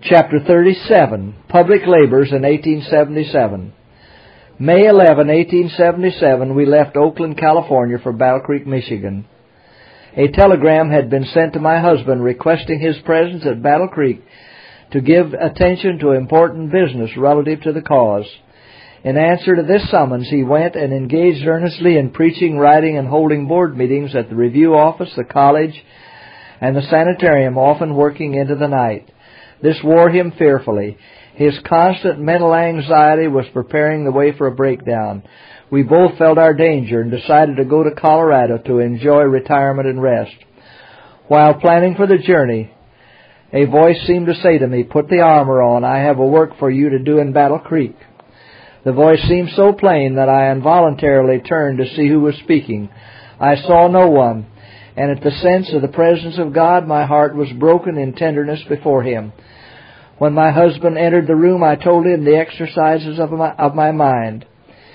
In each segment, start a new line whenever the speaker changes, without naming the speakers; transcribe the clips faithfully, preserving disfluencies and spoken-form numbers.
Chapter thirty-seven, Public Labors in eighteen seventy-seven. May eleventh, eighteen seventy-seven, we left Oakland, California for Battle Creek, Michigan. A telegram had been sent to my husband requesting his presence at Battle Creek to give attention to important business relative to the cause. In answer to this summons, he went and engaged earnestly in preaching, writing, and holding board meetings at the review office, the college, and the sanitarium, often working into the night. This wore him fearfully. His constant mental anxiety was preparing the way for a breakdown. We both felt our danger and decided to go to Colorado to enjoy retirement and rest. While planning for the journey, a voice seemed to say to me, "Put the armor on. I have a work for you to do in Battle Creek." The voice seemed so plain that I involuntarily turned to see who was speaking. I saw no one, and at the sense of the presence of God, my heart was broken in tenderness before Him. When my husband entered the room, I told him the exercises of my, of my mind.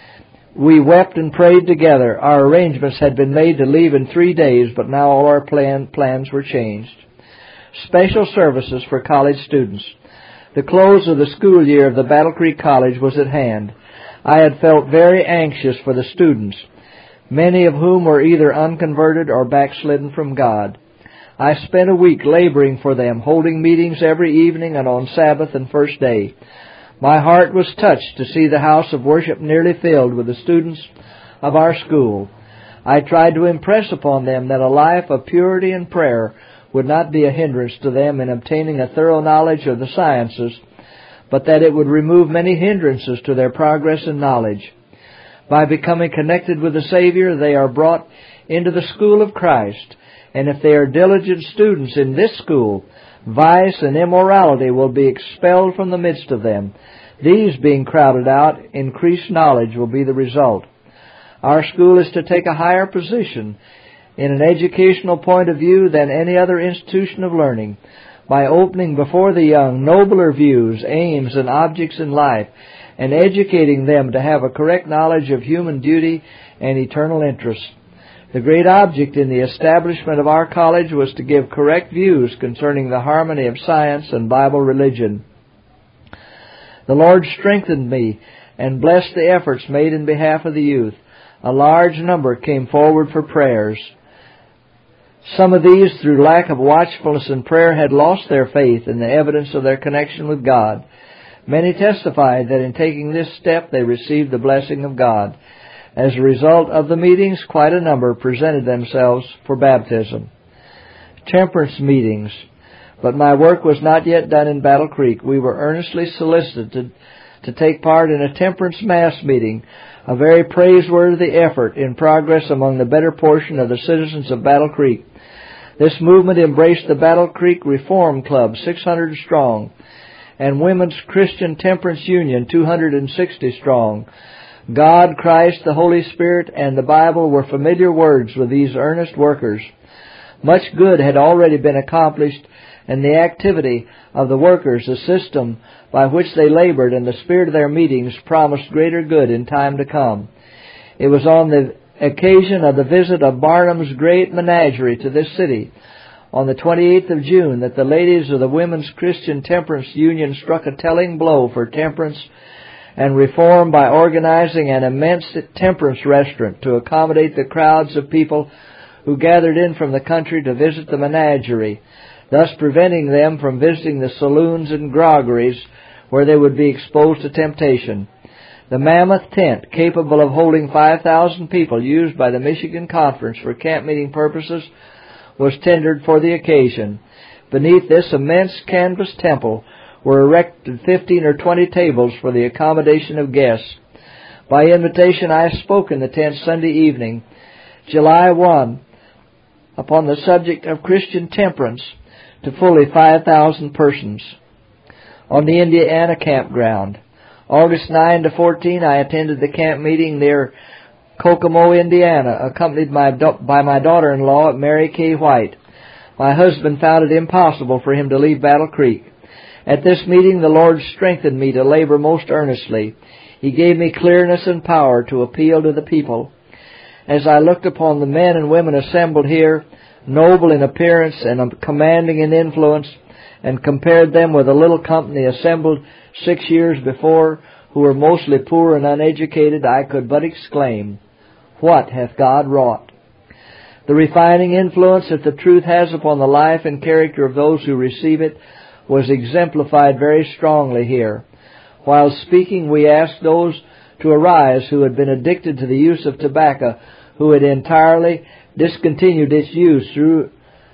We wept and prayed together. Our arrangements had been made to leave in three days, but now all our plan, plans were changed. Special services for college students. The close of the school year of the Battle Creek College was at hand. I had felt very anxious for the students, many of whom were either unconverted or backslidden from God. I spent a week laboring for them, holding meetings every evening and on Sabbath and first day. My heart was touched to see the house of worship nearly filled with the students of our school. I tried to impress upon them that a life of purity and prayer would not be a hindrance to them in obtaining a thorough knowledge of the sciences, but that it would remove many hindrances to their progress in knowledge. By becoming connected with the Savior, they are brought into the school of Christ, and if they are diligent students in this school, vice and immorality will be expelled from the midst of them. These being crowded out, increased knowledge will be the result. Our school is to take a higher position in an educational point of view than any other institution of learning, by opening before the young nobler views, aims, and objects in life, and educating them to have a correct knowledge of human duty and eternal interests. The great object in the establishment of our college was to give correct views concerning the harmony of science and Bible religion. The Lord strengthened me and blessed the efforts made in behalf of the youth. A large number came forward for prayers. Some of these, through lack of watchfulness and prayer, had lost their faith in the evidence of their connection with God. Many testified that in taking this step they received the blessing of God. As a result of the meetings, quite a number presented themselves for baptism. Temperance meetings. But my work was not yet done in Battle Creek. We were earnestly solicited to take part in a temperance mass meeting, a very praiseworthy effort in progress among the better portion of the citizens of Battle Creek. This movement embraced the Battle Creek Reform Club, six hundred strong, and Women's Christian Temperance Union, two hundred sixty strong. God, Christ, the Holy Spirit, and the Bible were familiar words with these earnest workers. Much good had already been accomplished, and the activity of the workers, the system by which they labored, and the spirit of their meetings promised greater good in time to come. It was on the occasion of the visit of Barnum's great menagerie to this city, on the twenty-eighth of June, that the ladies of the Women's Christian Temperance Union struck a telling blow for temperance and reform by organizing an immense temperance restaurant to accommodate the crowds of people who gathered in from the country to visit the menagerie, thus preventing them from visiting the saloons and groggeries where they would be exposed to temptation. The mammoth tent, capable of holding five thousand people, used by the Michigan Conference for camp meeting purposes, was tendered for the occasion. Beneath this immense canvas temple were erected fifteen or twenty tables for the accommodation of guests. By invitation, I spoke in the tent Sunday evening, July first, upon the subject of Christian temperance to fully five thousand persons on the Indiana campground. August ninth to fourteenth, I attended the camp meeting near Kokomo, Indiana, accompanied by, by my daughter-in-law, Mary K. White. My husband found it impossible for him to leave Battle Creek. At this meeting, the Lord strengthened me to labor most earnestly. He gave me clearness and power to appeal to the people. As I looked upon the men and women assembled here, noble in appearance and commanding in influence, and compared them with a little company assembled six years before, who were mostly poor and uneducated, I could but exclaim, "What hath God wrought?" The refining influence that the truth has upon the life and character of those who receive it was exemplified very strongly here. While speaking, we asked those to arise who had been addicted to the use of tobacco, who had entirely discontinued its use through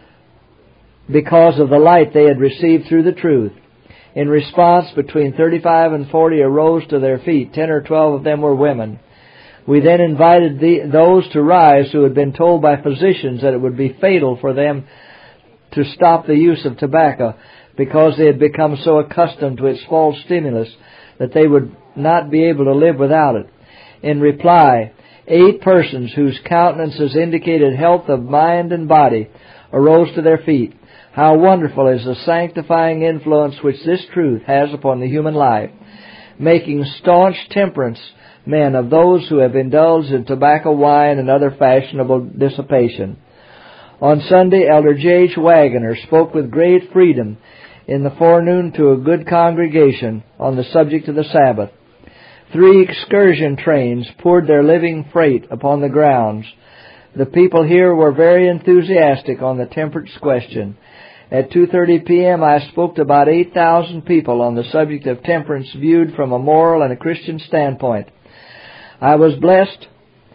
because of the light they had received through the truth. In response, between thirty-five and forty arose to their feet. Ten or twelve of them were women. We then invited the, those to rise who had been told by physicians that it would be fatal for them to stop the use of tobacco because they had become so accustomed to its false stimulus that they would not be able to live without it. In reply, eight persons whose countenances indicated health of mind and body arose to their feet. How wonderful is the sanctifying influence which this truth has upon the human life, making staunch temperance men of those who have indulged in tobacco, wine, and other fashionable dissipation. On Sunday, Elder J H Wagoner spoke with great freedom in the forenoon to a good congregation on the subject of the Sabbath. Three excursion trains poured their living freight upon the grounds. The people here were very enthusiastic on the temperance question. At two thirty p.m. I spoke to about eight thousand people on the subject of temperance viewed from a moral and a Christian standpoint. I was blessed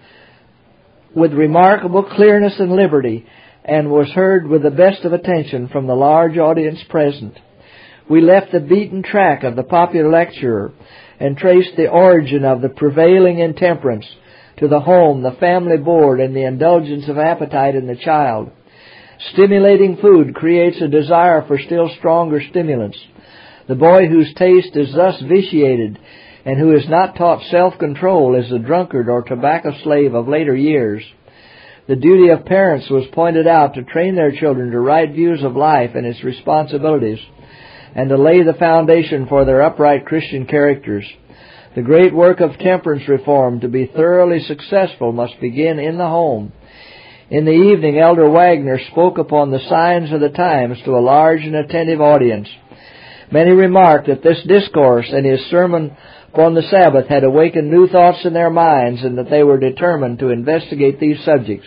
with remarkable clearness and liberty, and was heard with the best of attention from the large audience present. We left the beaten track of the popular lecturer and traced the origin of the prevailing intemperance to the home, the family board, and the indulgence of appetite in the child. Stimulating food creates a desire for still stronger stimulants. The boy whose taste is thus vitiated and who is not taught self-control is the drunkard or tobacco slave of later years. The duty of parents was pointed out to train their children to right views of life and its responsibilities, and to lay the foundation for their upright Christian characters. The great work of temperance reform, to be thoroughly successful, must begin in the home. In the evening, Elder Wagner spoke upon the signs of the times to a large and attentive audience. Many remarked that this discourse and his sermon upon the Sabbath had awakened new thoughts in their minds, and that they were determined to investigate these subjects.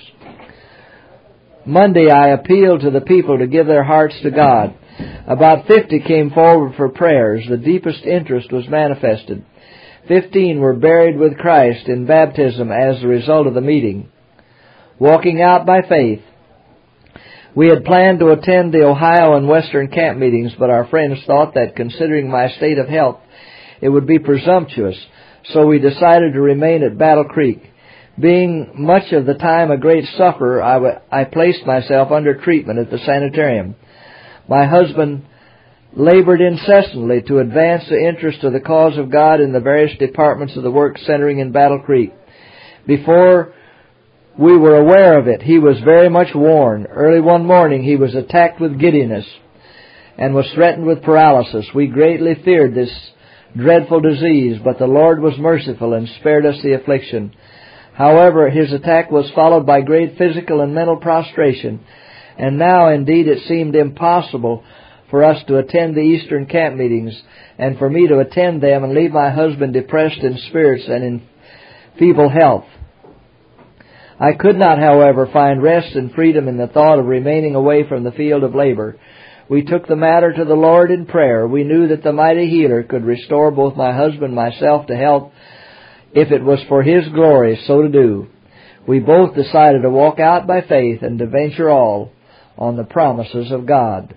Monday, I appealed to the people to give their hearts to God. About fifty came forward for prayers. The deepest interest was manifested. Fifteen were buried with Christ in baptism as a result of the meeting. Walking out by faith. We had planned to attend the Ohio and Western camp meetings, but our friends thought that, considering my state of health, it would be presumptuous, so we decided to remain at Battle Creek. Being much of the time a great sufferer, I, w- I placed myself under treatment at the sanitarium. My husband labored incessantly to advance the interest of the cause of God in the various departments of the work centering in Battle Creek. Before we were aware of it, he was very much worn. Early one morning he was attacked with giddiness and was threatened with paralysis. We greatly feared this dreadful disease, but the Lord was merciful and spared us the affliction. However, his attack was followed by great physical and mental prostration, and now indeed it seemed impossible for us to attend the Eastern camp meetings, and for me to attend them and leave my husband depressed in spirits and in feeble health. I could not, however, find rest and freedom in the thought of remaining away from the field of labor. We took the matter to the Lord in prayer. We knew that the mighty healer could restore both my husband and myself to health if it was for His glory so to do. We both decided to walk out by faith and to venture all on the promises of God.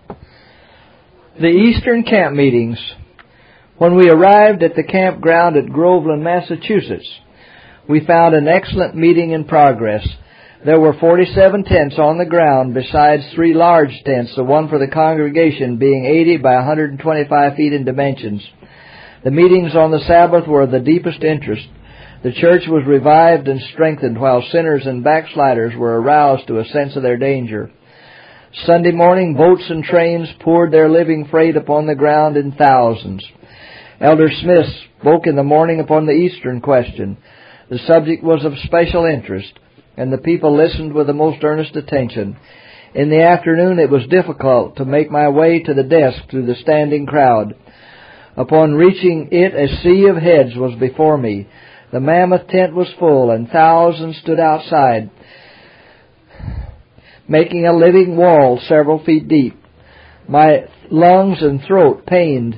The Eastern camp meetings. When we arrived at the campground at Groveland, Massachusetts, we found an excellent meeting in progress. There were forty-seven tents on the ground, besides three large tents, the one for the congregation being eighty by one hundred twenty-five feet in dimensions. The meetings on the Sabbath were of the deepest interest. The church was revived and strengthened, while sinners and backsliders were aroused to a sense of their danger. Sunday morning, boats and trains poured their living freight upon the ground in thousands. Elder Smith spoke in the morning upon the Eastern question. The subject was of special interest, and the people listened with the most earnest attention. In the afternoon it was difficult to make my way to the desk through the standing crowd. Upon reaching it, a sea of heads was before me. The mammoth tent was full, and thousands stood outside, making a living wall several feet deep. My lungs and throat pained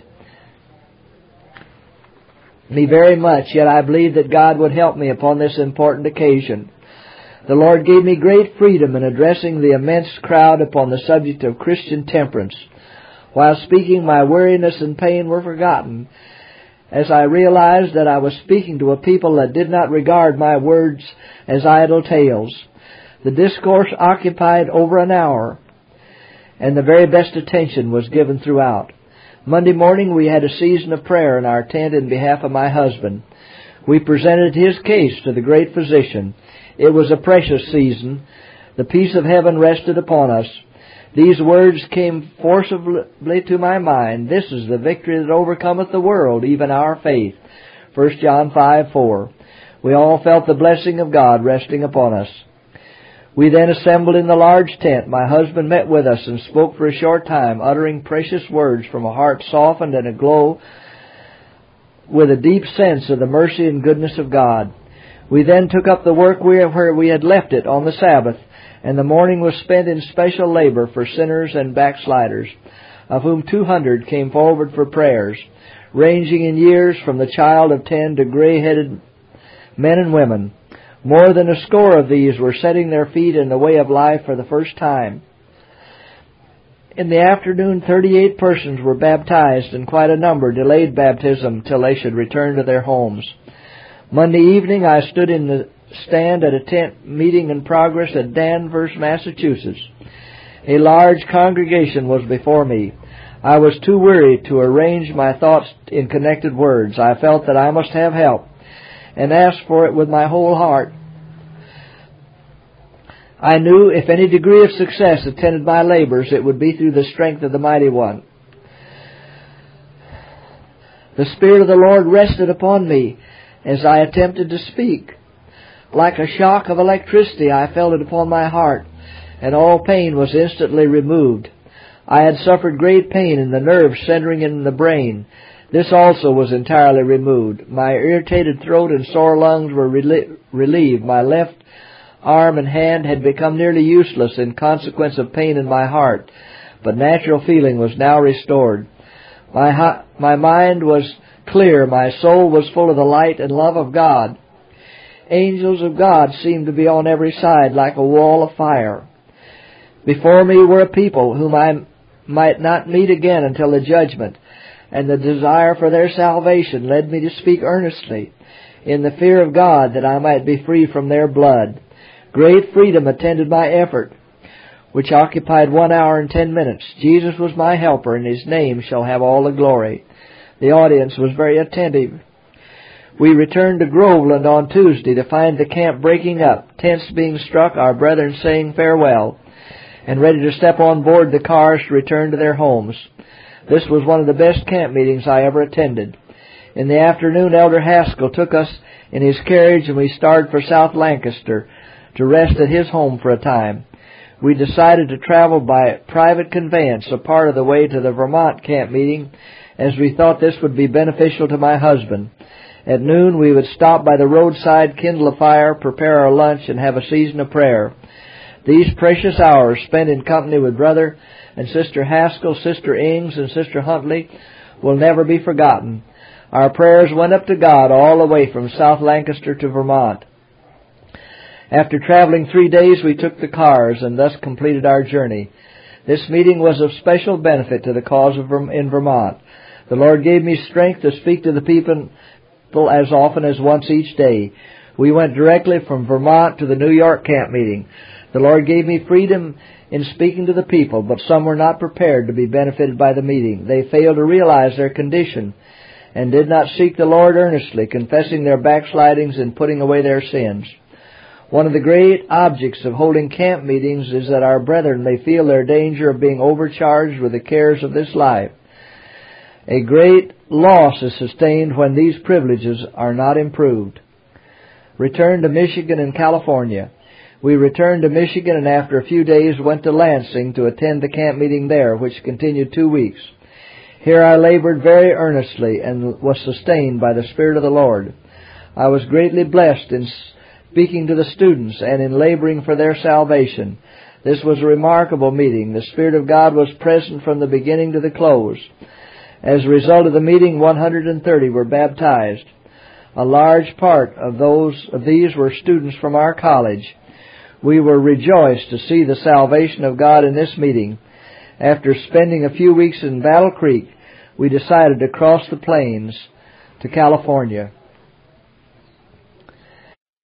me very much, yet I believed that God would help me upon this important occasion. The Lord gave me great freedom in addressing the immense crowd upon the subject of Christian temperance. While speaking, my weariness and pain were forgotten, as I realized that I was speaking to a people that did not regard my words as idle tales. The discourse occupied over an hour, and the very best attention was given throughout. Monday morning we had a season of prayer in our tent in behalf of my husband. We presented his case to the great physician. It was a precious season. The peace of heaven rested upon us. These words came forcibly to my mind. This is the victory that overcometh the world, even our faith. First John five four. We all felt the blessing of God resting upon us. We then assembled in the large tent. My husband met with us and spoke for a short time, uttering precious words from a heart softened and aglow with a deep sense of the mercy and goodness of God. We then took up the work where we had left it on the Sabbath, and the morning was spent in special labor for sinners and backsliders, of whom two hundred came forward for prayers, ranging in years from the child of ten to gray-headed men and women. More than a score of these were setting their feet in the way of life for the first time. In the afternoon, thirty-eight persons were baptized, and quite a number delayed baptism till they should return to their homes. Monday evening, I stood in the stand at a tent meeting in progress at Danvers, Massachusetts. A large congregation was before me. I was too weary to arrange my thoughts in connected words. I felt that I must have help, and asked for it with my whole heart. I knew if any degree of success attended my labors, it would be through the strength of the Mighty One. The Spirit of the Lord rested upon me as I attempted to speak. Like a shock of electricity, I felt it upon my heart, and all pain was instantly removed. I had suffered great pain in the nerves centering in the brain. This also was entirely removed. My irritated throat and sore lungs were relie- relieved. My left arm and hand had become nearly useless in consequence of pain in my heart, but natural feeling was now restored. My, ha- my mind was clear. My soul was full of the light and love of God. Angels of God seemed to be on every side like a wall of fire. Before me were a people whom I might not meet again until the judgment, and the desire for their salvation led me to speak earnestly in the fear of God, that I might be free from their blood. Great freedom attended my effort, which occupied one hour and ten minutes. Jesus was my helper, and His name shall have all the glory. The audience was very attentive. We returned to Groveland on Tuesday to find the camp breaking up, tents being struck, our brethren saying farewell, and ready to step on board the cars to return to their homes. This was one of the best camp meetings I ever attended. In the afternoon, Elder Haskell took us in his carriage, and we started for South Lancaster to rest at his home for a time. We decided to travel by private conveyance a part of the way to the Vermont camp meeting, as we thought this would be beneficial to my husband. At noon, we would stop by the roadside, kindle a fire, prepare our lunch, and have a season of prayer. These precious hours spent in company with Brother and Sister Haskell, Sister Ings, and Sister Huntley will never be forgotten. Our prayers went up to God all the way from South Lancaster to Vermont. After traveling three days, we took the cars and thus completed our journey. This meeting was of special benefit to the cause of in Vermont. The Lord gave me strength to speak to the people as often as once each day. We went directly from Vermont to the New York camp meeting. The Lord gave me freedom in speaking to the people, but some were not prepared to be benefited by the meeting. They failed to realize their condition and did not seek the Lord earnestly, confessing their backslidings and putting away their sins. One of the great objects of holding camp meetings is that our brethren may feel their danger of being overcharged with the cares of this life. A great loss is sustained when these privileges are not improved. Return to Michigan and California. We returned to Michigan and after a few days went to Lansing to attend the camp meeting there, which continued two weeks. Here I labored very earnestly and was sustained by the Spirit of the Lord. I was greatly blessed in speaking to the students and in laboring for their salvation. This was a remarkable meeting. The Spirit of God was present from the beginning to the close. As a result of the meeting, one hundred thirty were baptized. A large part of those of these were students from our college. We were rejoiced to see the salvation of God in this meeting. After spending a few weeks in Battle Creek, we decided to cross the plains to California.